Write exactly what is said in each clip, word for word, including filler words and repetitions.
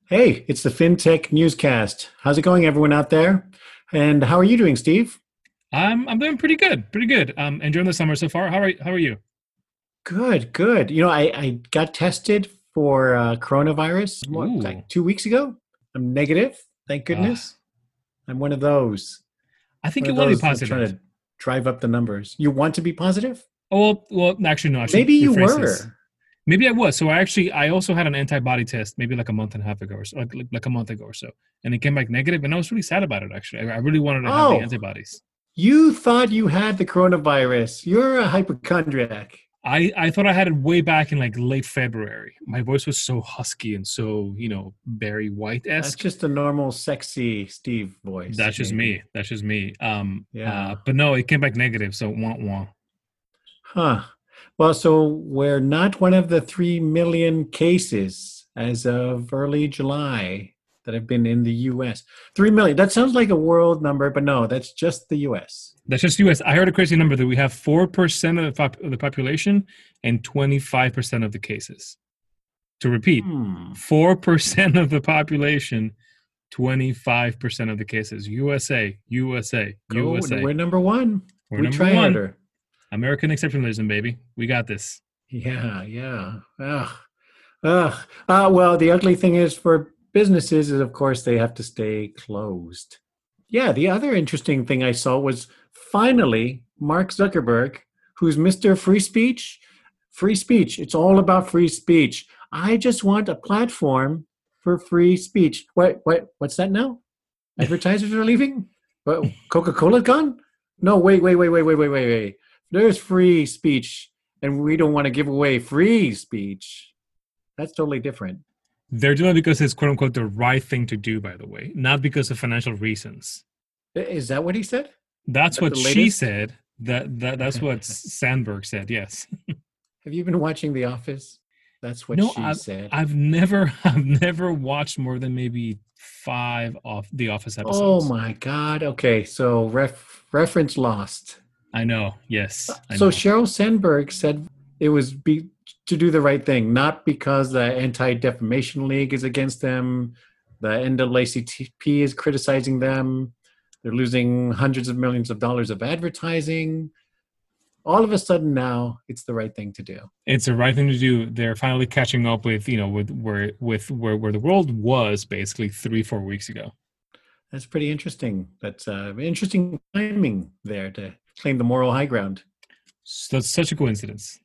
Hey, it's the FinTech Newscast. How's it going, everyone out there? And how are you doing, Steve? I'm I'm doing pretty good, pretty good. Um, enjoying the summer so far. How are how are you? Good, good. You know, I, I got tested for uh, coronavirus what, Ooh, like two weeks ago. I'm negative, thank uh, goodness. I'm one of those, I think one you of want to be those that trying positive. to drive up the numbers. You want to be positive? Oh well, well, actually no. I should Maybe you rephrase this. were. Maybe I was. So I actually I also had an antibody test maybe like a month and a half ago or so, like like, like a month ago or so, and it came back negative, and I was really sad about it. Actually, I, I really wanted to have the Oh, antibodies. you thought you had the coronavirus. You're a hypochondriac. I I thought I had it way back in like late February. My voice was so husky and so you know Barry White That's esque. just a normal, sexy Steve voice, That's just me. maybe. That's just me. Um. Uh. Yeah. But no, it came back negative. So wah wah. Huh. Well, so we're not one of the three million cases as of early July that have been in the U S. three million. That sounds like a world number, but no, that's just the U S. That's just U S. I heard a crazy number that we have four percent of the, pop- of the population and twenty-five percent of the cases. To repeat, Hmm. four percent of the population, twenty-five percent of the cases. U S A, U S A, Go. U S A. We're number one. We're We number try one. harder. American exceptionalism, baby. We got this. Yeah, yeah. Ugh. Ugh. Uh, well, the ugly thing is for businesses is, of course, they have to stay closed. Yeah, the other interesting thing I saw was finally Mark Zuckerberg, who's mister Free Speech. Free speech. It's all about free speech. I just want a platform for free speech. What? What? What's that now? Advertisers are leaving. But Coca-Cola's gone. No, wait, wait, wait, wait, wait, wait, wait, wait. There's free speech, and we don't want to give away free speech. That's totally different. They're doing it because it's quote unquote the right thing to do, by the way, not because of financial reasons. Is that what he said? That's That what the she latest? said. That, that that's what Have Sandberg said. Yes. you been watching The Office? That's what No, she I've said. I've never I've never watched more than maybe five of the Office Oh episodes. my God. Okay, so ref, reference lost. I know. Uh, Yes, I So know. Sheryl Sandberg said it was be, to do the right thing, not because the Anti-Defamation League is against them, the N double A C P is criticizing them, they're losing hundreds of millions of dollars of advertising. All of a sudden now, it's the right thing to do. It's the right thing to do. They're finally catching up with you know with where with where where the world was basically three four weeks ago. That's pretty interesting. That's uh, interesting timing there to claim the moral high ground. So that's such a coincidence.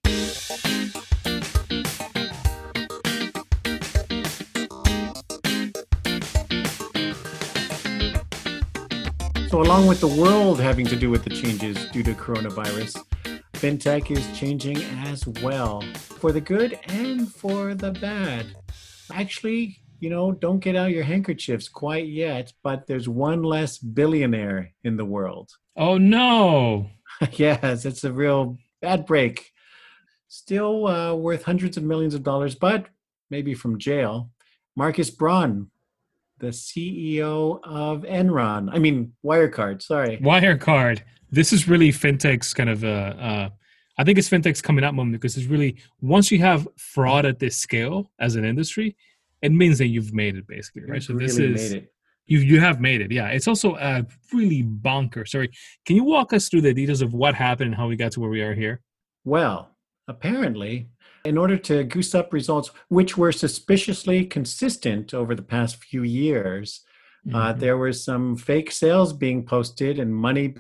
So, along with the world having to do with the changes due to coronavirus, fintech is changing as well for the good and for the bad. Actually, you know, don't get out your handkerchiefs quite yet, but there's one less billionaire in the world. Oh no! Yes, it's a real bad break. Still uh, worth hundreds of millions of dollars, but maybe from jail. Marcus Braun, the C E O of Enron, I mean, Wirecard, sorry. Wirecard. This is really fintech's kind of uh, uh I think it's fintech's coming out moment because it's really once you have fraud at this scale as an industry, it means that you've made it basically, right? You've So this really made is it. you you have made it. Yeah. It's also uh really bonker. Sorry. Can you walk us through the details of what happened and how we got to where we are here? Well, apparently, in order to goose up results, which were suspiciously consistent over the past few years, uh, Hmm. there was some fake sales being posted and money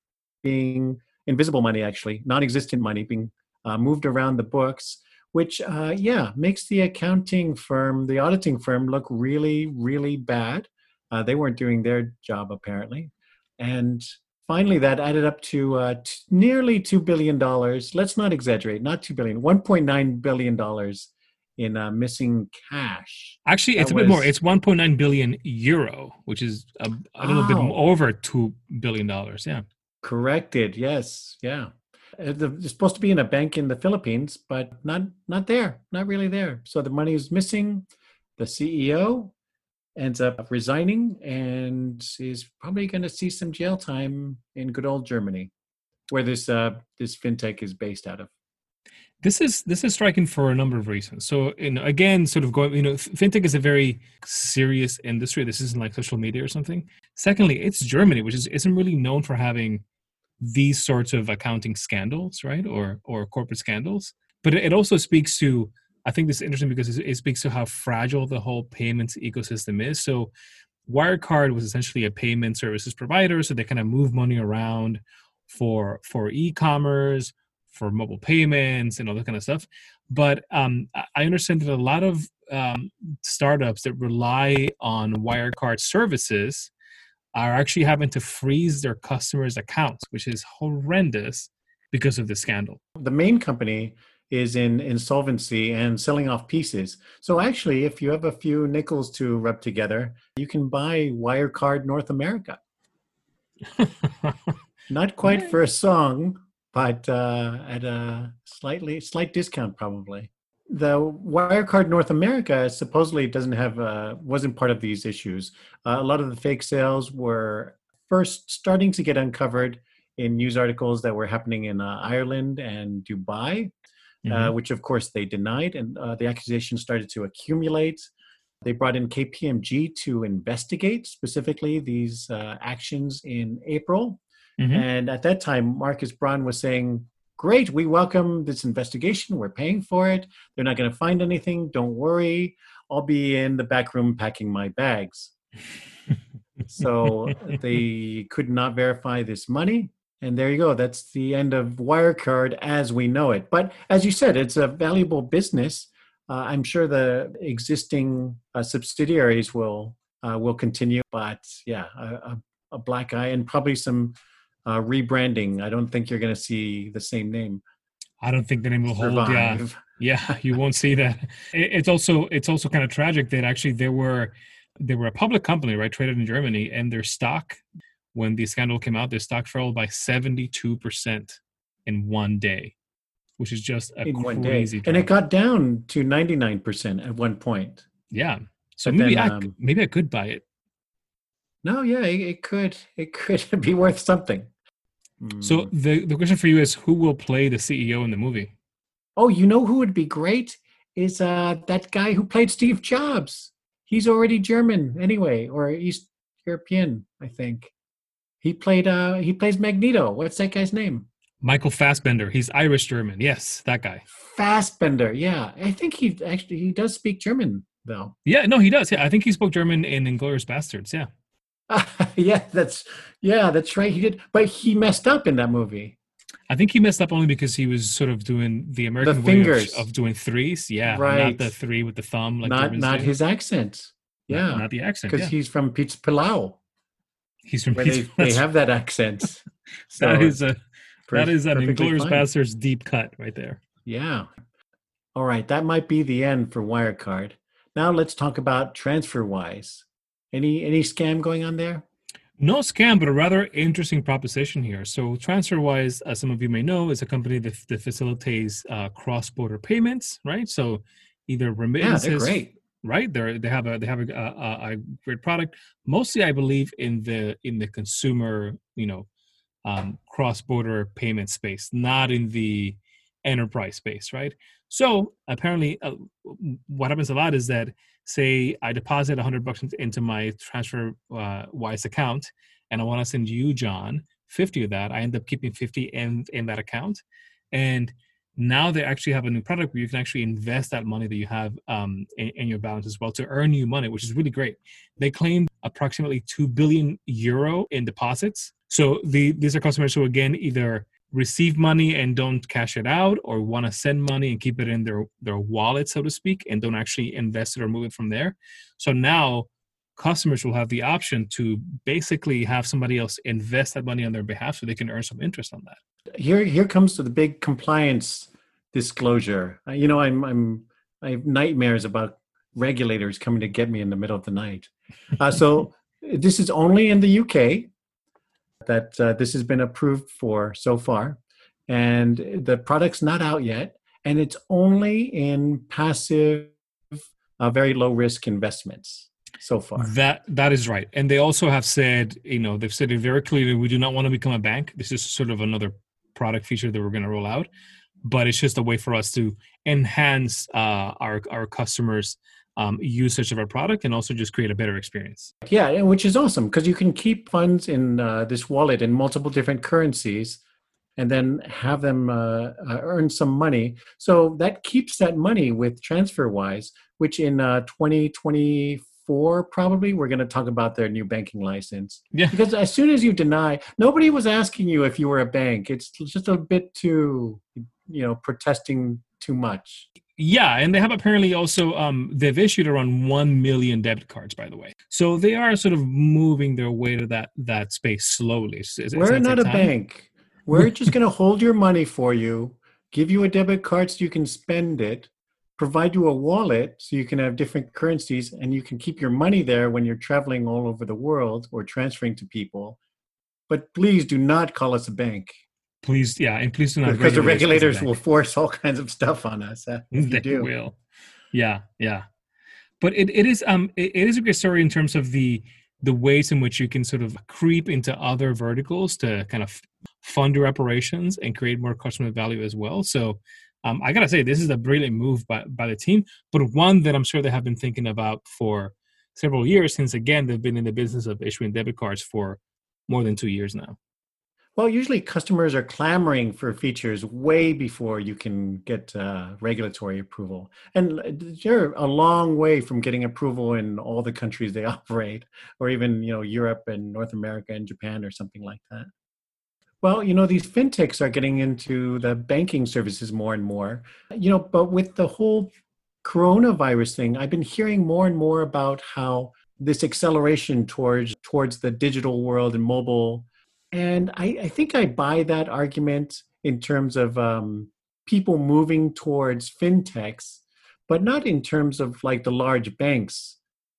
being invisible money, actually, non existent money being uh, moved around the books, which, uh, yeah, makes the accounting firm, the auditing firm, look really, really bad. Uh, they weren't doing their job, apparently. And finally, that added up to uh, t- nearly two billion dollars. Let's not exaggerate, not two billion dollars, one point nine billion dollars in uh, missing cash. Actually, it's That a bit more. was, It's one point nine billion euro, which is a, a little bit oh, over two billion dollars. Yeah. corrected. Yes. Yeah. Uh, the- It's supposed to be in a bank in the Philippines, but not not there. Not really there. So the money is missing. The C E O ends up resigning and is probably going to see some jail time in good old Germany, where this uh, this fintech is based out of. This is this is striking for a number of reasons. So, you know, again, sort of going, you know, fintech is a very serious industry. This isn't like social media or something. Secondly, it's Germany, which is isn't really known for having these sorts of accounting scandals, right, or or corporate scandals. But it also speaks to, I think this is interesting because it speaks to how fragile the whole payments ecosystem is. So, Wirecard was essentially a payment services provider, so they kind of move money around for for e-commerce, for mobile payments and all that kind of stuff. But um, I understand that a lot of um, startups that rely on Wirecard services are actually having to freeze their customers' accounts, which is horrendous because of the scandal. The main company is in insolvency and selling off pieces. So actually, if you have a few nickels to rub together, you can buy Wirecard North America. Not quite for a song, but uh, at a slightly slight discount probably. The Wirecard North America supposedly doesn't have uh, wasn't part of these issues. Uh, a lot of the fake sales were first starting to get uncovered in news articles that were happening in uh, Ireland and Dubai, mm-hmm. uh, which of course they denied, and uh, the accusations started to accumulate. They brought in K P M G to investigate specifically these uh, actions in April. Mm-hmm. And at that time, Marcus Braun was saying, great, we welcome this investigation. We're paying for it. They're not going to find anything. Don't worry. I'll be in the back room packing my bags. So they could not verify this money. And there you go. That's the end of Wirecard as we know it. But as you said, it's a valuable business. Uh, I'm sure the existing uh, subsidiaries will uh, will continue. But yeah, a, a, a black eye and probably some Uh, rebranding. I don't think you're going to see the same name. I don't think the name will survive. hold. Yeah, yeah, you won't see that. It, it's also it's also kind of tragic that actually they were they were a public company, right, traded in Germany, and their stock, when the scandal came out, their stock fell by seventy-two percent in one day, which is just a in crazy one day. Drop. And it got down to ninety-nine percent at one point. Yeah, so but maybe then, I um, maybe I could buy it. No, yeah, it, it could it could be worth something. So the, the question for you is, who will play the C E O in the movie? Oh, you know who would be great? Is uh, that guy who played Steve Jobs. He's already German anyway, or East European, I think. He played uh, he plays Magneto. What's that guy's name? Michael Fassbender. He's Irish German. Yes, that guy. Fassbender, yeah. I think he actually he does speak German though. Yeah, no, he does. Yeah, I think he spoke German in Inglourious Bastards. Yeah. Uh, yeah, that's yeah, that's right. He did, but he messed up in that movie. I think he messed up only because he was sort of doing the American the way of, of doing threes. Yeah, right. Not the three with the thumb. Like not not do. His accent. Yeah, not, not the accent. Because yeah. he's from Pizza Pilau. He's from Pizza. They, they have that accent. So that is a per- that is an Inglourious Bastards deep cut right there. Yeah. All right, that might be the end for Wirecard. Now let's talk about TransferWise. Any any scam going on there? No scam, but a rather interesting proposition here. So TransferWise, as some of you may know, is a company that, that facilitates uh, cross-border payments, right? So either remittances, yeah, they're great, right? They they have a they have a, a, a great product. Mostly, I believe in the in the consumer, you know, um, cross-border payment space, not in the enterprise space, right? So apparently, uh, what happens a lot is that, say I deposit one hundred bucks into my TransferWise uh, account, and I want to send you, John, fifty of that. I end up keeping fifty in, in that account. And now they actually have a new product where you can actually invest that money that you have um, in, in your balance as well to earn you money, which is really great. They claimed approximately two billion euro in deposits. So the, these are customers who, again, either receive money and don't cash it out, or want to send money and keep it in their, their wallet, so to speak, and don't actually invest it or move it from there. So now customers will have the option to basically have somebody else invest that money on their behalf so they can earn some interest on that. Here here comes to the big compliance disclosure. Uh, you know, I'm I'm I have nightmares about regulators coming to get me in the middle of the night. Uh, so this is only in the U K that uh, this has been approved for so far, and the product's not out yet, and it's only in passive, uh, very low risk investments so far. That that is right, and they also have said, you know, they've said it very clearly. We do not want to become a bank. This is sort of another product feature that we're going to roll out. but it's just a way for us to enhance uh, our our customers' um, usage of our product and also just create a better experience. Yeah, and which is awesome because you can keep funds in uh, this wallet in multiple different currencies and then have them uh, uh, earn some money. So that keeps that money with TransferWise, which in uh, twenty twenty-four, probably, we're going to talk about their new banking license. Yeah. Because as soon as you deny, nobody was asking you if you were a bank. It's just a bit too, you know, protesting too much. Yeah, and they have apparently also um, they've issued around one million debit cards, by the way. So they are sort of moving their way to that that space slowly. It's, it's We're gonna not take a time. bank. We're just going to hold your money for you, give you a debit card so you can spend it, provide you a wallet so you can have different currencies, and you can keep your money there when you're traveling all over the world or transferring to people. But please do not call us a bank Please, yeah, and please do not because the regulate us as a regulators bank. will force all kinds of stuff on us uh, if you They do. will. Yeah, yeah. But it, it is um it, it is a great story in terms of the the ways in which you can sort of creep into other verticals to kind of fund your operations and create more customer value as well. So um, I gotta say this is a brilliant move by by the team, but one that I'm sure they have been thinking about for several years since again they've been in the business of issuing debit cards for more than two years now. Well, usually customers are clamoring for features way before you can get uh, regulatory approval. And uh, you're a long way from getting approval in all the countries they operate, or even, you know, Europe and North America and Japan or something like that. Well, you know, these fintechs are getting into the banking services more and more. You know, but with the whole coronavirus thing, I've been hearing more and more about how this acceleration towards towards the digital world and mobile. And I, I think I buy that argument in terms of um, people moving towards fintechs, but not in terms of like the large banks.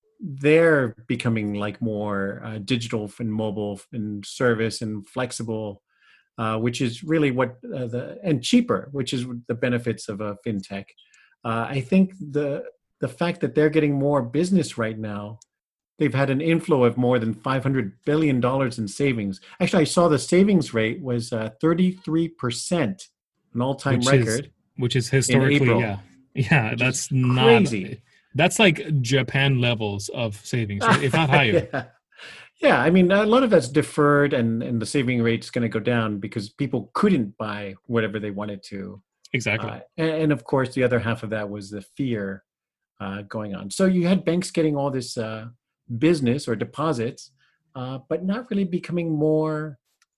They're becoming like more uh, digital and mobile and service and flexible, uh, which is really what uh, the and cheaper, which is the benefits of a fintech. Uh, I think the the fact that they're getting more business right now, they've had an inflow of more than five hundred billion dollars in savings. Actually, I saw the savings rate was uh, thirty-three percent, an all-time which is record which is in historically, April, yeah, yeah, which is that's not crazy. that's like Japan levels of savings, right? If not higher. Yeah. Yeah, I mean, a lot of that's deferred, and, and the saving rate is going to go down because people couldn't buy whatever they wanted to. Exactly. Uh, and, and of course, the other half of that was the fear uh, going on. So you had banks getting all this uh, business or deposits, uh, but not really becoming more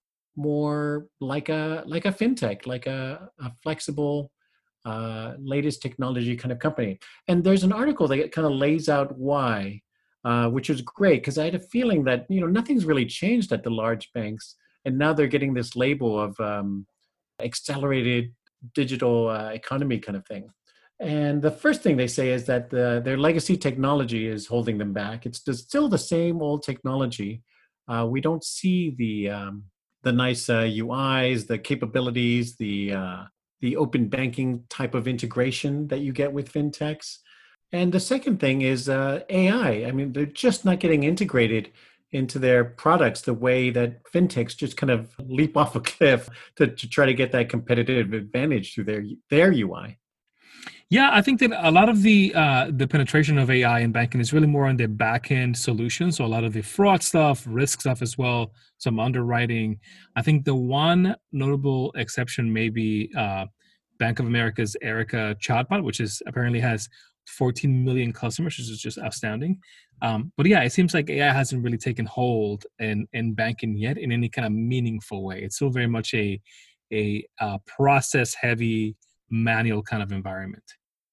more like a like a fintech, like a, a flexible, uh, latest technology kind of company. And there's an article that kind of lays out why, uh, which is great because I had a feeling that you know nothing's really changed at the large banks, and now they're getting this label of um, accelerated digital uh, economy kind of thing. And the first thing they say is that the, their legacy technology is holding them back. It's just still the same old technology. Uh, we don't see the um, the nice uh, U Is, the capabilities, the uh, the open banking type of integration that you get with fintechs. And the second thing is uh, A I. I I mean, they're just not getting integrated into their products the way that fintechs just kind of leap off a cliff to, to try to get that competitive advantage through their their U I. Yeah, I think that a lot of the uh, the penetration of A I in banking is really more on the back end solutions. So a lot of the fraud stuff, risk stuff as well, some underwriting. I think the one notable exception may be uh, Bank of America's Erica chatbot, which is apparently has fourteen million customers, which is just outstanding. Um, but yeah, it seems like A I hasn't really taken hold in in banking yet in any kind of meaningful way. It's still very much a a uh, process heavy manual kind of environment.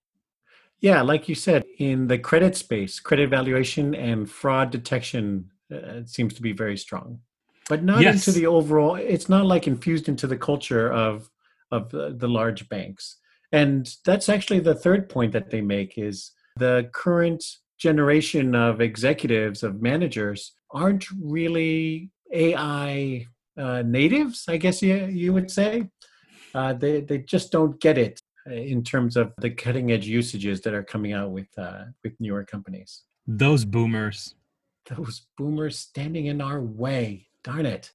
Yeah, like you said, in the credit space, credit evaluation and fraud detection uh, seems to be very strong, but not into Yes. the overall. It's not like infused into the culture of of the, the large banks. And that's actually the third point that they make is the current generation of executives, of managers, aren't really A I uh, natives, I guess you, you would say. Uh, they, they just don't get it uh, in terms of the cutting edge usages that are coming out with uh, with newer companies. Those boomers. Those boomers standing in our way. Darn it.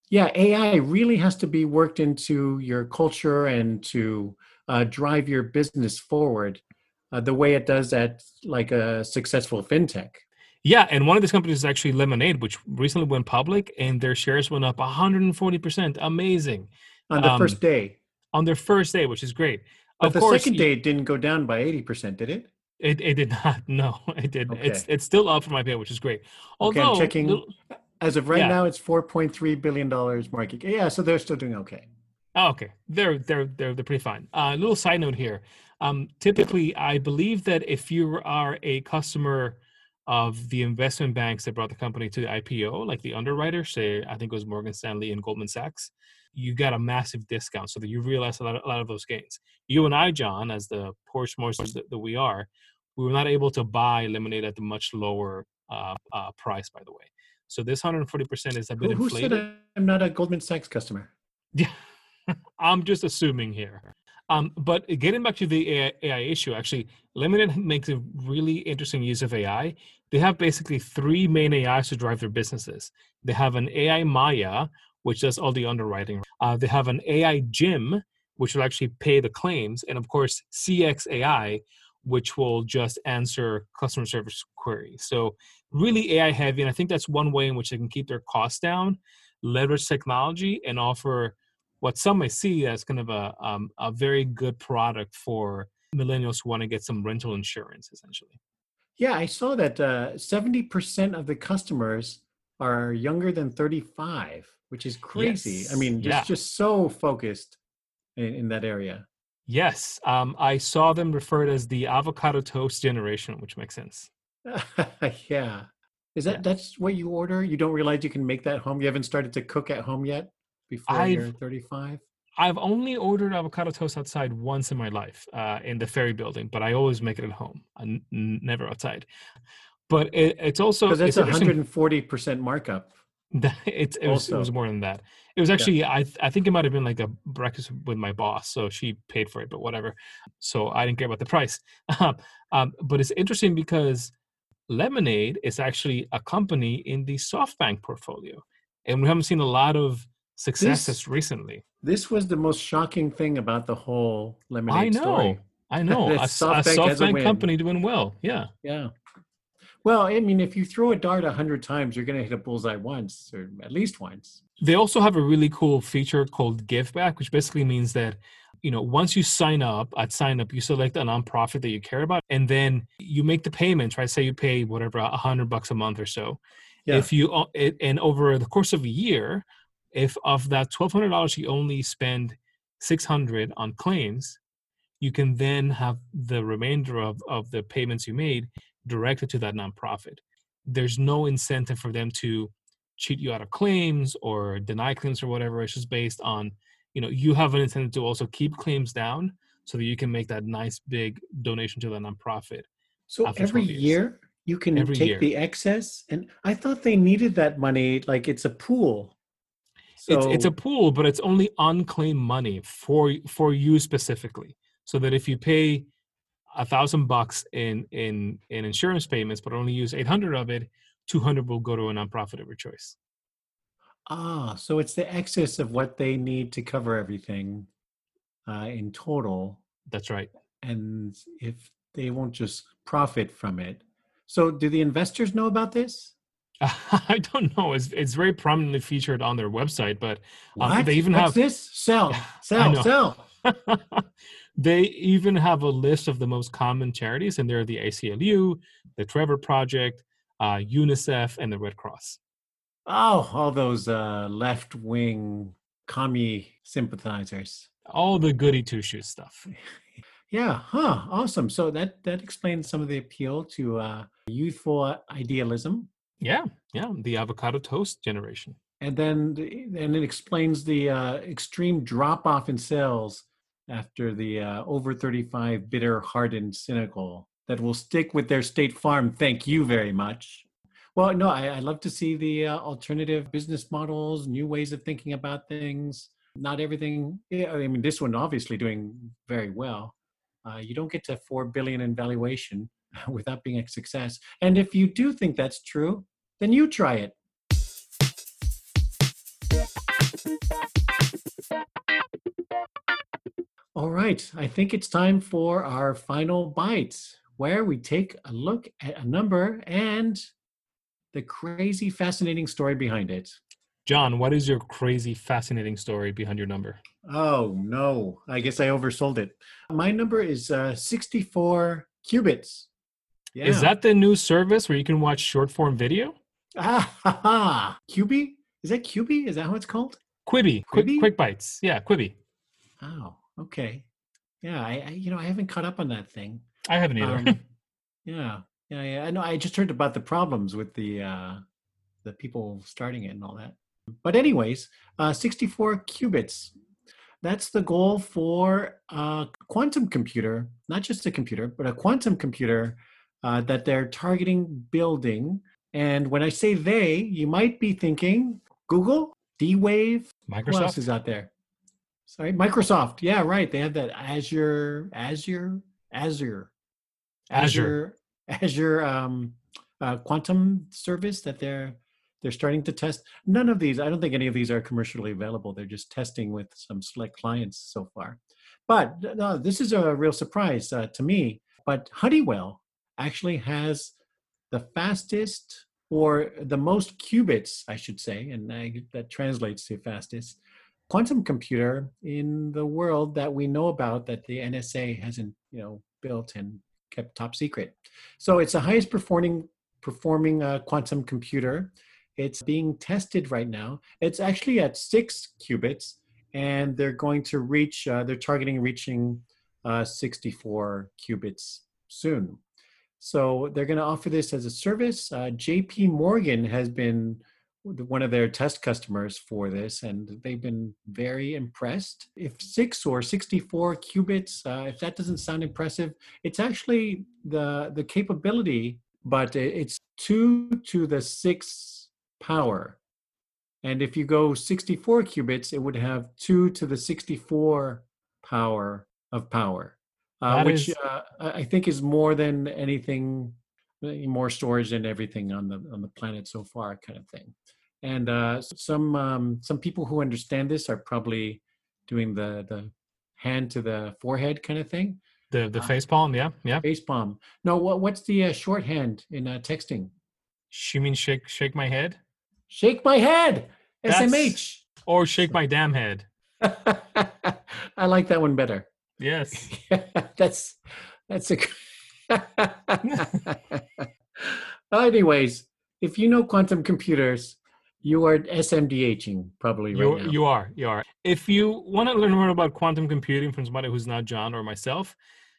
Yeah, A I really has to be worked into your culture and to uh, drive your business forward uh, the way it does at like a successful fintech. Yeah, and one of these companies is actually Lemonade, which recently went public, and their shares went up one hundred forty percent. Amazing. On the Um, first day. on their first day, which is great. But Of the course, second y- day it didn't go down by eighty percent, did it? it, it did not. No, it didn't. It's Okay. it's still up from I P O, which is great. Okay, I'm Although, checking. little, As of right yeah. now, it's four point three billion dollars market. Yeah, so they're still doing okay. Oh, okay, they're they're they're they're pretty fine. A uh, little side note here. Um, typically, I believe that if you are a customer of the investment banks that brought the company to the I P O, like the underwriter, say I think it was Morgan Stanley and Goldman Sachs, you got a massive discount, so that you realize a lot of, a lot of those gains. You and I, John, as the Porsche monsters that, that we are, we were not able to buy Lemonade at the much lower uh, uh, price, by the way. So this one hundred forty percent is a bit Who who said inflated. I'm not a Goldman Sachs customer? Yeah, I'm just assuming here. Um, but getting back to the A I, A I issue, actually, Lemonade makes a really interesting use of A I. They have basically three main A Is to drive their businesses. They have an A I Maya, which does all the underwriting. Uh, they have an A I Jim, which will actually pay the claims. And of course, C X A I, which will just answer customer service queries. So really A I heavy. And I think that's one way in which they can keep their costs down, leverage technology, and offer what some may see as kind of a um, a very good product for millennials who want to get some rental insurance, essentially. Yeah, I saw that uh, seventy percent of the customers are younger than thirty-five, which is crazy. I Yes, mean, just yeah, just so focused in, in that area. yes. Um, I saw them referred as the avocado toast generation, which makes sense. Yeah. Is Yeah, that that's what you order? You don't realize you can make that home? You haven't started to cook at home yet before you're I've thirty-five? I've only ordered avocado toast outside once in my life, uh, in the Ferry Building, but I always make it at home, I n- n- never outside. But it, it's also Because that's it's a interesting. one hundred forty percent markup That it's it was it was also. more than that. It was Yeah. actually I th- I think it might have been like a breakfast with my boss, so she paid for it, but whatever. So I didn't care about the price. Um, um, but it's interesting because Lemonade is actually a company in the SoftBank portfolio, and we haven't seen a lot of This successes recently. this was the most shocking thing about the whole I lemonade story. know, I know, That a, s- a SoftBank has a SoftBank win. company doing well. Yeah. Yeah. Well, I mean, if you throw a dart a hundred times, you're going to hit a bullseye once, or at least once. They also have a really cool feature called Give Back, which basically means that, you know, once you sign up, at sign up, you select a nonprofit that you care about, and then you make the payments, right? Say you pay whatever, a hundred bucks a month or so. Yeah. If you, o- it, and over the course of a year, if of that twelve hundred dollars you only spend six hundred on claims, you can then have the remainder of, of the payments you made directed to that nonprofit. There's no incentive for them to cheat you out of claims or deny claims or whatever. It's just based on, you know, you have an incentive to also keep claims down so that you can make that nice big donation to the nonprofit So after every twelve years. year you can Every take year. the excess, and I thought they needed that money like it's a pool. It's it's a So pool, but it's only unclaimed money for for you specifically. So that if you pay a thousand bucks in in in insurance payments, but only use eight hundred of it, two hundred will go to a nonprofit of your choice. ah, so it's the excess of what they need to cover everything uh, in total, That's right. and if they won't just profit from it. So do the investors know about this? I don't know. It's it's very prominently featured on their website, but um, they What? even What's have. this? Sell, I sell, know. sell. They even have a list of the most common charities, and they're the A C L U, the Trevor Project, uh, UNICEF, and the Red Cross. Oh, all those uh, left-wing commie sympathizers. All the goody two shoes stuff. Yeah, huh, awesome. So that that explains some of the appeal to uh, youthful idealism, Yeah, yeah. The avocado toast generation. and then the- and it explains the uh, extreme drop off in sales after the uh, over thirty-five bitter, hardened, cynical that will stick with their State Farm. Thank you very much. Well, no, I, I love to see the uh, alternative business models, new ways of thinking about things. Not everything. Yeah, I mean, this one obviously doing very well. Uh, you don't get to four billion in valuation without being a success. And if you do think that's true, then you try it. All right, I think it's time for our final bite, where we take a look at a number and the crazy, fascinating story behind it. John, what is your crazy, fascinating story behind your number? Oh, no, I guess I oversold it. My number is uh, sixty-four qubits. Is Yeah. that the new service where you can watch short form video? Ah, ha, ha. Q B? Is that Q B? Is that how it's called? Quibi, quick, Quibi? quick bites. Yeah, Quibi. Oh, okay. Yeah, I, I you know, I haven't caught up on that thing. I haven't either. Um, yeah, yeah, yeah. I know. I just heard about the problems with the uh, the people starting it and all that. But anyways, uh, sixty-four qubits. That's the goal for a quantum computer, not just a computer, but a quantum computer uh, that they're targeting building. And when I say they, you might be thinking Google, D-Wave. Who else Microsoft? is out there? Sorry, Microsoft. Yeah, right. They have that Azure, Azure, Azure, Azure. Azure, Azure um, uh, quantum service that they're they're starting to test. None of these, I don't think any of these are commercially available. They're just testing with some select clients so far. But no, this is a real surprise uh, to me. But Honeywell actually has the fastest or the most qubits, I should say, and I, that translates to fastest quantum computer in the world that we know about that the N S A hasn't, you know, built and kept top secret. So it's the highest performing performing uh, quantum computer. It's being tested right now. It's actually at six qubits, and they're going to reach. Uh, they're targeting reaching uh, sixty-four qubits soon. So they're going to offer this as a service. Uh, J P Morgan has been one of their test customers for this, and they've been very impressed. If six or sixty-four qubits, uh, if that doesn't sound impressive, it's actually the the capability, but it's two to the six power. And if you go sixty-four qubits, it would have two to the sixty-four power of power, uh, That which is uh, I think is more than anything, more storage than everything on the on the planet so far, kind of thing. And uh, some um, some people who understand this are probably doing the the hand to the forehead kind of thing. the the Uh, face palm. Yeah, yeah. face palm. No, what what's the uh, shorthand in uh, texting? You mean shake shake my head? Shake my head. That's S M H. or shake my damn head. I like that one better. Yes. that's that's a. Anyways, if you know quantum computers, you are SMDHing probably right You now. you are you are. If you want to learn more about quantum computing from somebody who's not John or myself,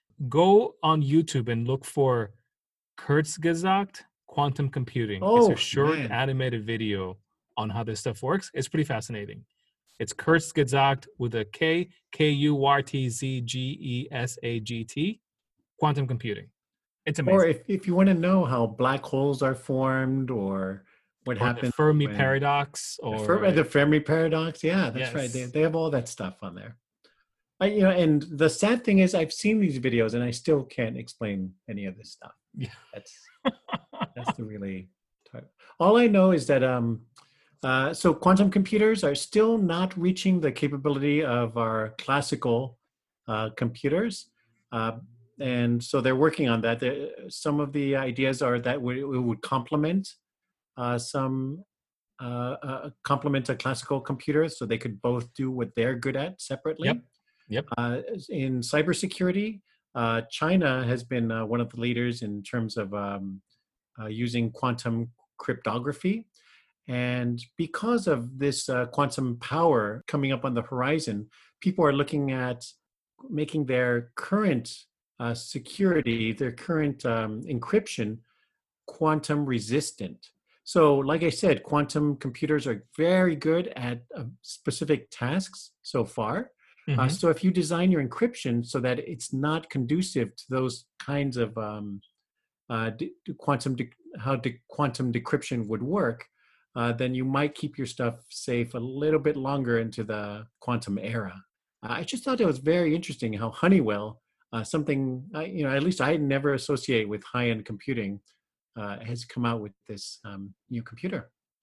go on YouTube and look for Kurzgesagt quantum computing. It's a Oh short man. animated video on how this stuff works. It's pretty fascinating. It's Kurzgesagt with a K, K U R T Z G E S A G T, quantum computing. It's Or amazing. if, if you want to know how black holes are formed or what Or the happens Fermi when paradox, the, or Fer- the Fermi paradox. Yeah, that's right. They, yes, they have all that stuff on there. I, you know, and the sad thing is I've seen these videos and I still can't explain any of this stuff. yeah. That's that's the really tough. All I know is that um uh, so quantum computers are still not reaching the capability of our classical uh, computers, uh, and so they're working on that. There- Some of the ideas are that we, we would complement uh, some uh, uh, complement a classical computer, so they could both do what they're good at Yep, separately. yep. Uh, in cybersecurity, uh, China has been uh, one of the leaders in terms of um, uh, using quantum cryptography. And because of this uh, quantum power coming up on the horizon, people are looking at making their current uh, security, their current um, encryption, quantum resistant. So, like I said, quantum computers are very good at uh, specific tasks so far. Uh, Hmm. so, if you design your encryption so that it's not conducive to those kinds of um, uh, de- quantum, de- how de- quantum decryption would work, uh, then you might keep your stuff safe a little bit longer into the quantum era. Uh, I just thought it was very interesting how Honeywell, uh, something uh, you know, at least I never associate with high-end computing, uh, has come out with this um, new computer.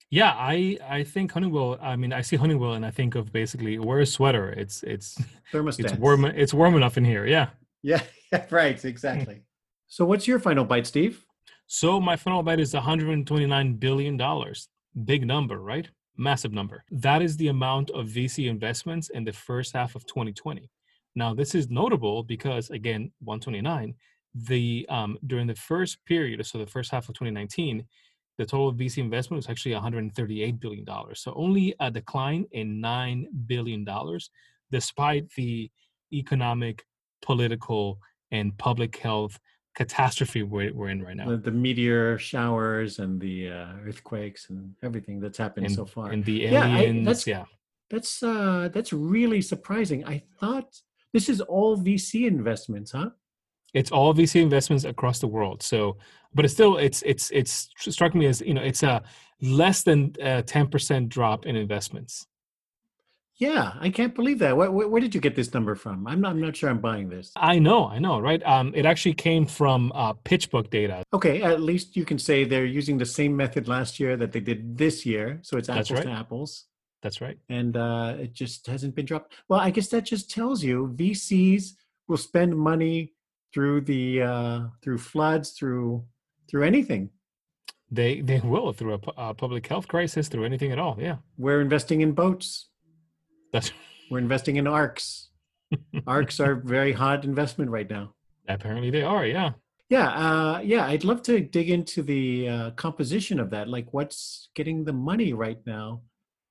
Yeah, I I think Honeywell. I mean, I see Honeywell, and I think of basically wear a sweater. It's it's it's warm. Thermostats. It's warm enough in here. Yeah. Yeah, yeah, right, Mm. exactly. So what's your final bite, Steve? So my final bet is one hundred twenty-nine billion dollars. Big number, right? Massive number. That is the amount of V C investments in the first half of twenty twenty. Now, this is notable because again, one twenty-nine. The um, during the first period, so the first half of twenty nineteen, the total V C investment was actually one hundred thirty-eight billion dollars. So only a decline in nine billion dollars, despite the economic, political, and public health catastrophe we're, we're in right now. The, the meteor showers and the uh, earthquakes and everything that's happened so And far. and the Yeah, I, aliens, that's yeah. that's uh, that's really surprising. I thought this is all V C investments, huh? It's all V C investments across the world. So, but it's still it's it's it's struck me as, you know, it's a less than a ten percent drop in investments. Yeah, I can't believe that. Where, where, where did you get this number from? I'm not, I'm not sure I'm buying this. I know, I know, right? Um, it actually came from uh, PitchBook data. Okay, at least you can say they're using the same method last year that they did this year. So it's That's apples to right. apples. That's right. And uh, it just hasn't been dropped. Well, I guess that just tells you V Cs will spend money through the uh, through floods, through through anything. They they will through a, pu- a public health crisis, through anything at all. Yeah, We're investing in boats. that's We're investing in arcs. Arcs are very hot investment right now. apparently they are. Yeah. Yeah, uh, yeah. I'd love to dig into the uh, composition of that. Like, what's getting the money right now?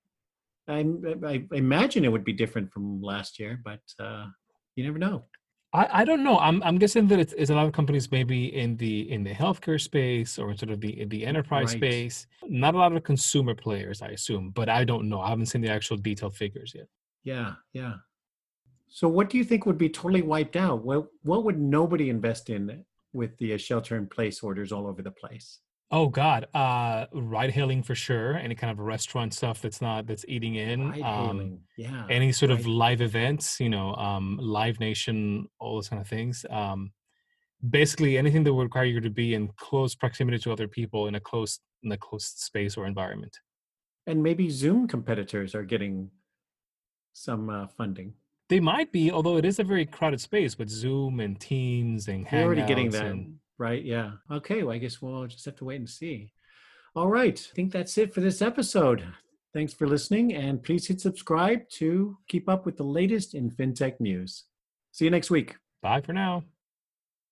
I'm, I, I imagine it would be different from last year, but uh, you never know. I, I don't know. I'm I'm guessing that it's, it's a lot of companies maybe in the in the healthcare space or sort of the the enterprise Right. space. Not a lot of consumer players, I assume, but I don't know. I haven't seen the actual detailed figures yet. Yeah, yeah. So, what do you think would be totally wiped out? What what would nobody invest in with the uh, shelter-in-place orders all over the place? Oh God, uh, ride hailing for sure. Any kind of restaurant stuff that's not that's eating in. Ride Um, hailing, yeah, any sort of right. live events, you know, um, Live Nation, all those kind of things. Um, basically, anything that would require you to be in close proximity to other people in a close in a close space or environment. And maybe Zoom competitors are getting some uh, funding. They might be, although it is a very crowded space with Zoom and Teams and They're already getting Hangouts that, and right? Yeah. Okay. Well, I guess we'll just have to wait and see. All right. I think that's it for this episode. Thanks for listening, and please hit subscribe to keep up with the latest in fintech news. See you next week. bye for now.